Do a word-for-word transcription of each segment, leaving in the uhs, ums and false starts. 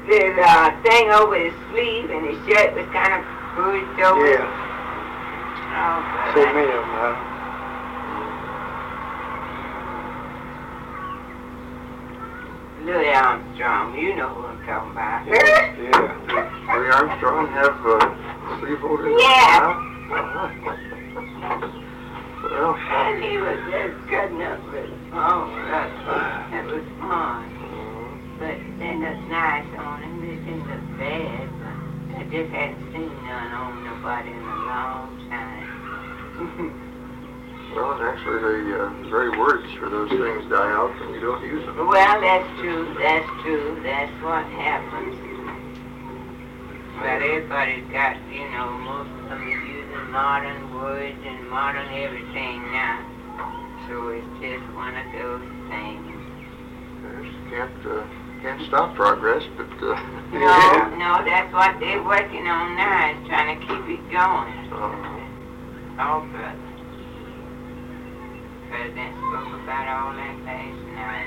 this uh, thing over his sleeve, and his shirt was kind of pushed over. Yeah. Oh, So but many of them, huh? Louis Armstrong, you know who I'm talking about. Yeah. Louis Armstrong have uh, sleeveholders? Yeah. Well, And he was just cutting up with oh, that, that was fun. But they looked nice on him. They didn't look bad, but I just hadn't seen none on nobody in a long time. well, and actually the uh, very words for those things die out when you don't use them. Well, that's true. That's true. That's what happens. But everybody's got, you know, most of them are using modern words and modern everything now. So it's just one of those things. Just can't, uh, can't stop progress, but... Uh, No, yeah. no, that's what they're working on now, is trying to keep it going. Uh, Oh, brother. President spoke about all that last night.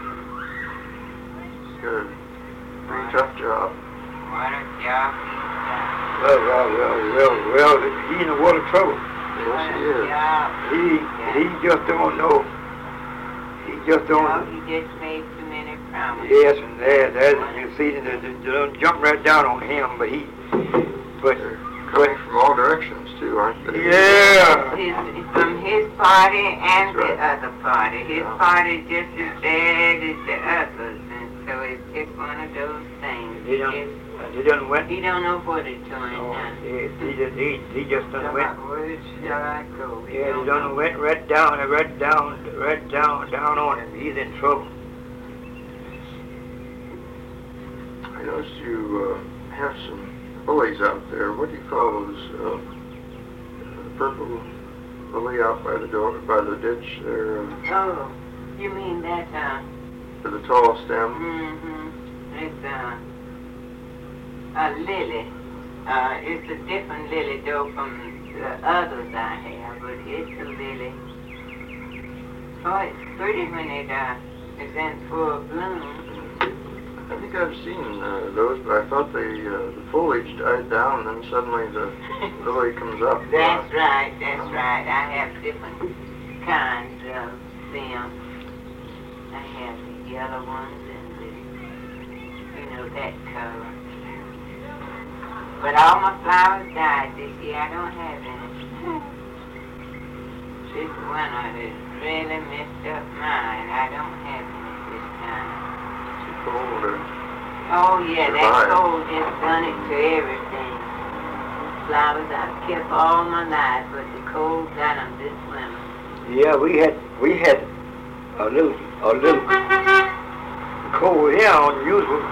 good. Pretty tough job. What a job he's done. Well, well, well, well, well, he in a world of trouble. Yes, What he a is. job. He, he just don't know. He just No, don't. he just made too many promises. Yes, and there, there, you see, they, they don't jump right down on him, but he, but, They're coming from all directions, too, aren't they? yeah. His, from his party and That's the right. other party. His Yeah. party just as bad as the others, and so it's just one of those things. He don't, Just- he done went, he don't know what he's doing oh, now. he, he just, he, he just done went, Where shall I go? He yeah, he don't done know. went right down, right down, right down, down on him. He's in trouble. I noticed you uh, have some lilies out there. What do you call those? Uh, uh, purple lily out by the door, by the ditch there, uh, Oh, you mean that, uh, with the tall stem. mm-hmm, it's, uh, a lily. Uh, it's a different lily, though, from the others I have, but it's a lily. Oh, it's pretty when it, uh, is in full bloom. I think I've seen uh, those, but I thought the uh, the foliage died down, and then suddenly the lily comes up. That's right, that's right. I have different kinds of them. I have the yellow ones and the, you know, that color. But all my flowers died this year. I don't have any. This winter has really messed up mine. I don't have any this time. Too cold. Or, Oh yeah, that Survive. cold just done it to everything. Flowers I've kept all my life, but the cold got them this winter. Yeah, we had, we had a little, a little cold here on the usual.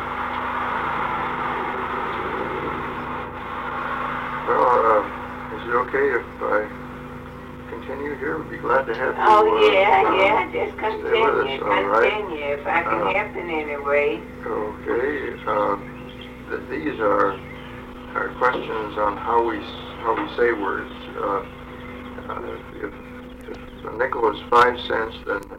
well, uh, is it okay if I continue here? We'd be glad to have you. Oh uh, yeah, uh, yeah, just stay with continue, us, all right? continue. If I can Uh, help in any way. Okay. Uh, th- these are are questions on how we s- how we say words. Uh, uh, if, if a nickel is five cents, then